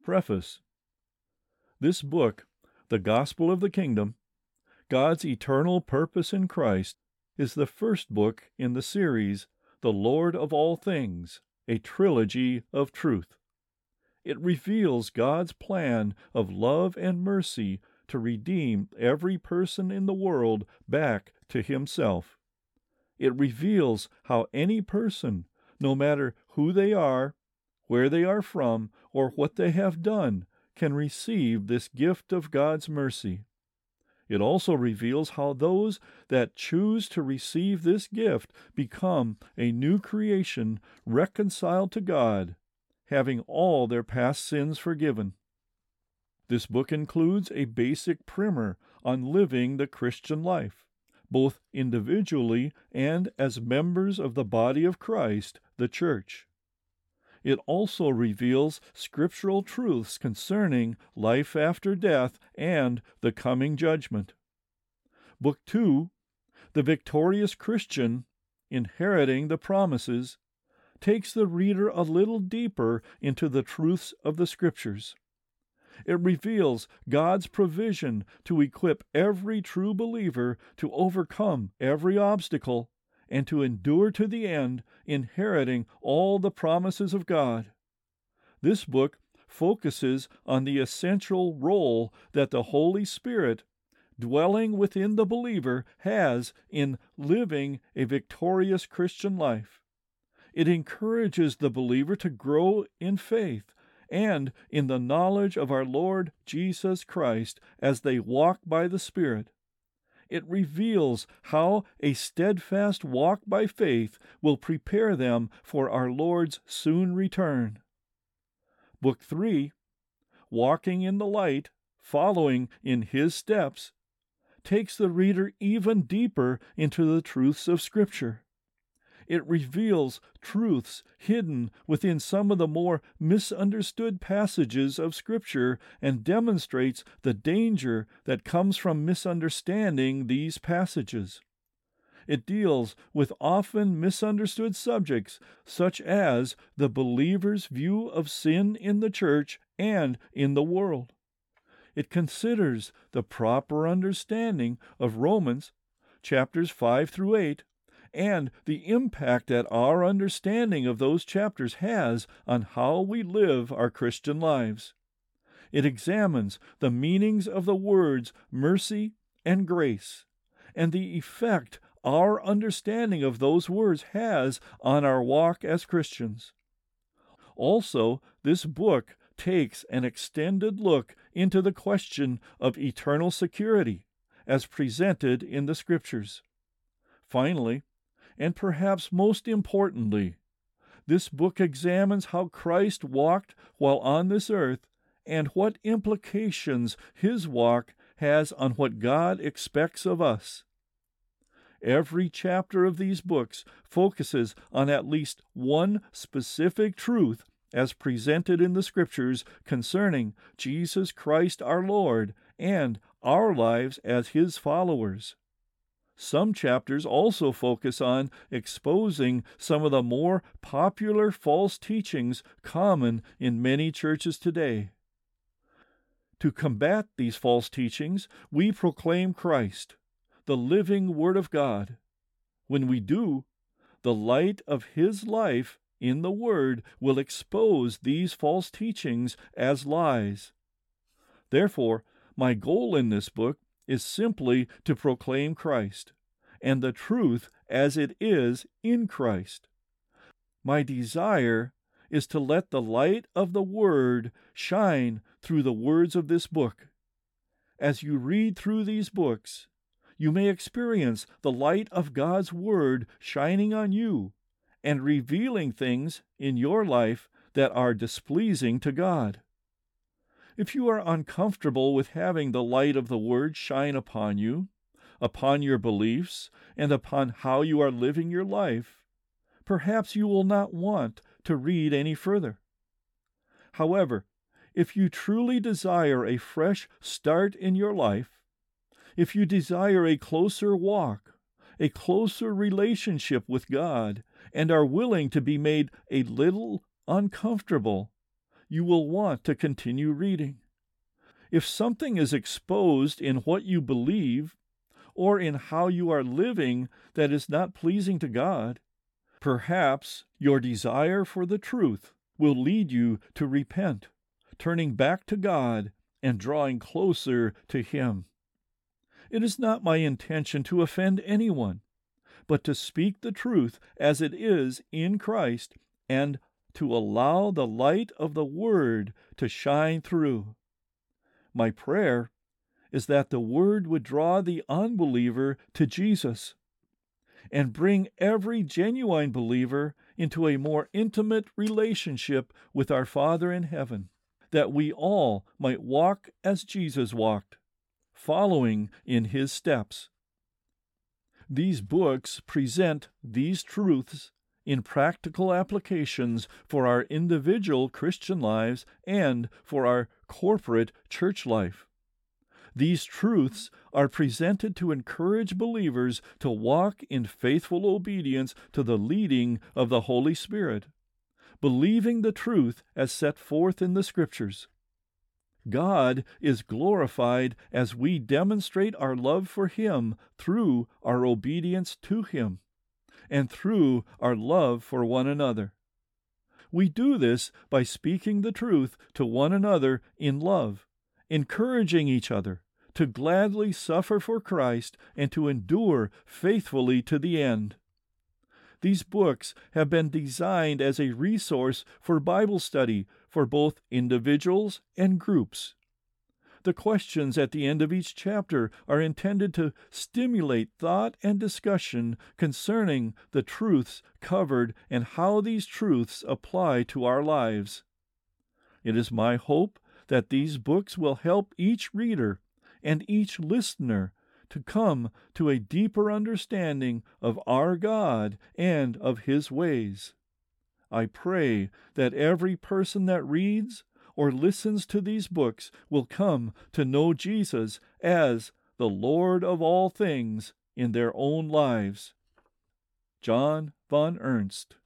Preface. This book, The Gospel of the Kingdom, God's Eternal Purpose in Christ, is the first book in the series, The Lord of All Things, a trilogy of truth. It reveals God's plan of love and mercy to redeem every person in the world back to Himself. It reveals how any person, no matter who they are, where they are from, or what they have done, can receive this gift of God's mercy. It also reveals how those that choose to receive this gift become a new creation reconciled to God, having all their past sins forgiven. This book includes a basic primer on living the Christian life, both individually and as members of the body of Christ, the Church. It also reveals scriptural truths concerning life after death and the coming judgment. Book 2, The Victorious Christian, Inheriting the Promises, takes the reader a little deeper into the truths of the Scriptures. It reveals God's provision to equip every true believer to overcome every obstacle and to endure to the end, inheriting all the promises of God. This book focuses on the essential role that the Holy Spirit, dwelling within the believer, has in living a victorious Christian life. It encourages the believer to grow in faith and in the knowledge of our Lord Jesus Christ as they walk by the Spirit. It reveals how a steadfast walk by faith will prepare them for our Lord's soon return. Book 3, Walking in the Light, Following in His Steps, takes the reader even deeper into the truths of Scripture. It reveals truths hidden within some of the more misunderstood passages of Scripture and demonstrates the danger that comes from misunderstanding these passages. It deals with often misunderstood subjects, such as the believer's view of sin in the church and in the world. It considers the proper understanding of Romans chapters 5 through 8, and the impact that our understanding of those chapters has on how we live our Christian lives. It examines the meanings of the words mercy and grace, and the effect our understanding of those words has on our walk as Christians. Also, this book takes an extended look into the question of eternal security, as presented in the Scriptures. Finally, and perhaps most importantly, this book examines how Christ walked while on this earth and what implications His walk has on what God expects of us. Every chapter of these books focuses on at least one specific truth as presented in the Scriptures concerning Jesus Christ our Lord and our lives as His followers. Some chapters also focus on exposing some of the more popular false teachings common in many churches today. To combat these false teachings, we proclaim Christ, the living Word of God. When we do, the light of His life in the Word will expose these false teachings as lies. Therefore, my goal in this book is simply to proclaim Christ, and the truth as it is in Christ. My desire is to let the light of the Word shine through the words of this book. As you read through these books, you may experience the light of God's Word shining on you and revealing things in your life that are displeasing to God. If you are uncomfortable with having the light of the Word shine upon you, upon your beliefs, and upon how you are living your life, perhaps you will not want to read any further. However, if you truly desire a fresh start in your life, if you desire a closer walk, a closer relationship with God, and are willing to be made a little uncomfortable, you will want to continue reading. If something is exposed in what you believe or in how you are living that is not pleasing to God, perhaps your desire for the truth will lead you to repent, turning back to God and drawing closer to Him. It is not my intention to offend anyone, but to speak the truth as it is in Christ and to allow the light of the Word to shine through. My prayer is that the Word would draw the unbeliever to Jesus and bring every genuine believer into a more intimate relationship with our Father in heaven, that we all might walk as Jesus walked, following in His steps. These books present these truths in practical applications for our individual Christian lives and for our corporate church life. These truths are presented to encourage believers to walk in faithful obedience to the leading of the Holy Spirit, believing the truth as set forth in the Scriptures. God is glorified as we demonstrate our love for Him through our obedience to Him and through our love for one another. We do this by speaking the truth to one another in love, encouraging each other to gladly suffer for Christ and to endure faithfully to the end. These books have been designed as a resource for Bible study for both individuals and groups. The questions at the end of each chapter are intended to stimulate thought and discussion concerning the truths covered and how these truths apply to our lives. It is my hope that these books will help each reader and each listener to come to a deeper understanding of our God and of His ways. I pray that every person that reads or listens to these books will come to know Jesus as the Lord of all things in their own lives. John von Ernst.